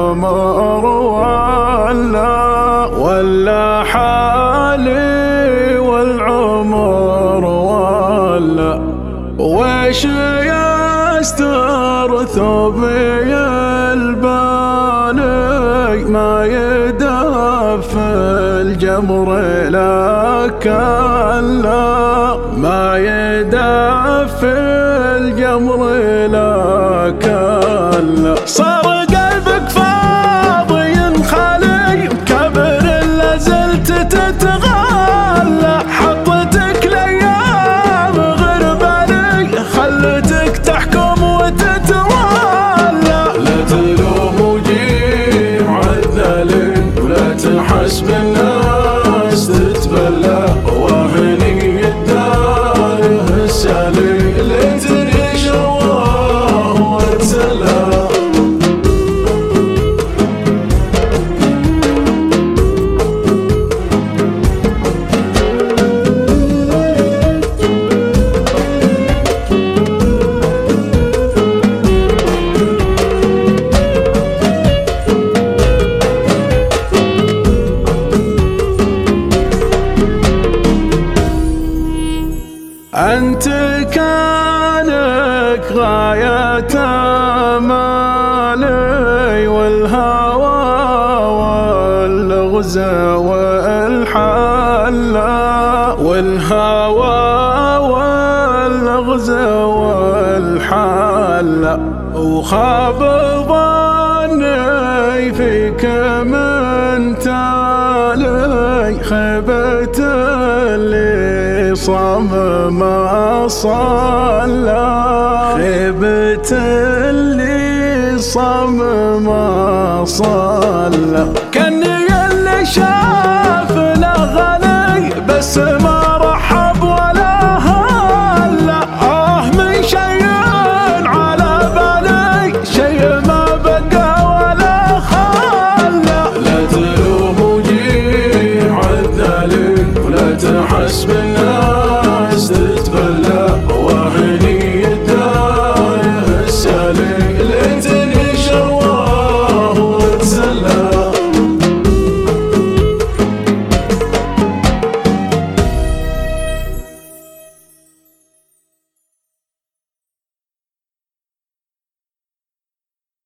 العمر ولا حالي والعمر ولا ويش يستر ثوبي البالي ما يدف الجمر لك لا ما يدف الجمر لك لا صار قلبك فاضي خالي كبر لازلت تتغلى حطتك الايام غير بالي خلتك تحكم وتتولى لا تلوم وجيب عالذلي ولا تحس بالناس تتبلى وهني الدار السالي اللي تريش الله واتسلى أنت كانك غاية أمالي والهوى والغزى والحلا والهوى والغزى والحلا وخاب ظني فيك من تالي خيبة اللي صمم صلى خيبة اللي صمم صلى كني اللي شاف الأغاني بس ما رحب ولا هلا من شيء على بالي شيء ما بقى ولا خلى لا تلوم وجيب عالذلي ولا تحس